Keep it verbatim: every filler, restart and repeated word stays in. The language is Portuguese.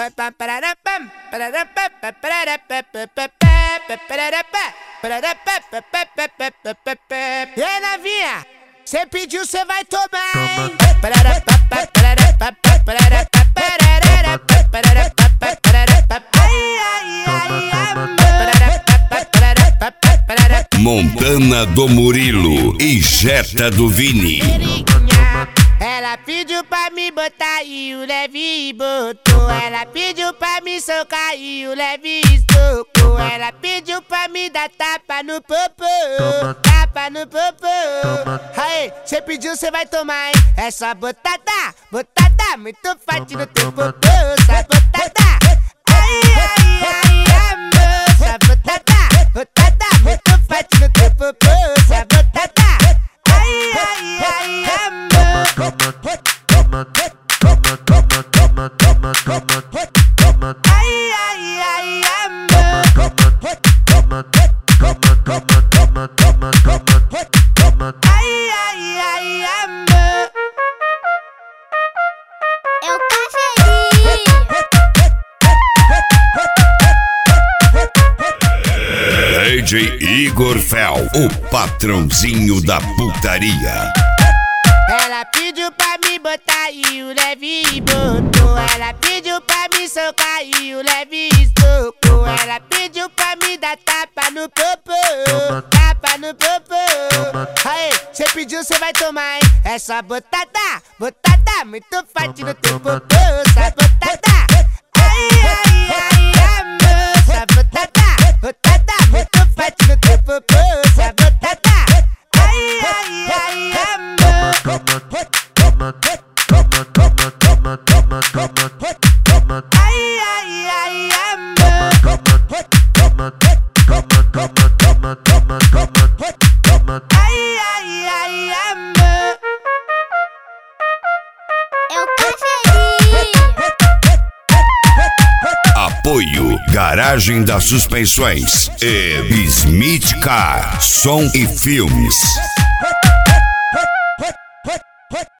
E aí, novinha, cê pediu, cê vai tomar, hein? Montana do Murilo e Jetta do Vini. Ela pediu pra me botar e o leve botou. Ela pediu pra me socar e o leve estocou. Ela pediu pra me dar tapa no popô, tapa no popô. Aí, cê pediu, cê vai tomar, hein? É só botada, botada, muito forte no teu popô. Só botada, ai, ai, ai, amor. Só botada, botada, muito forte no teu popô. Só botada, ai, ai, ai, amor. Ai, ai, ai, amor. Ai, ai, ai, amor. Eu cafezinho. D J Igor Fel, o patrãozinho da putaria. Ela pediu pra me botar e o leve botou. Ela pediu pra me socar e o leve estocou. Ela pediu pra me dar tapa no popô, tapa no popô. Aí, cê pediu, cê vai tomar, hein? É só botada, botada, muito forte no teu popô. Só botada, ai, ai, ai, amor. Só botada, botada, muito forte no teu popô. Só botada, ai, ai, ai, amor. Ai, ai, ai, amor. Ai, ai, ai, amor. Eu cafezinho. Apoio Garagem das Suspensões e Smith Car, Som e Filmes.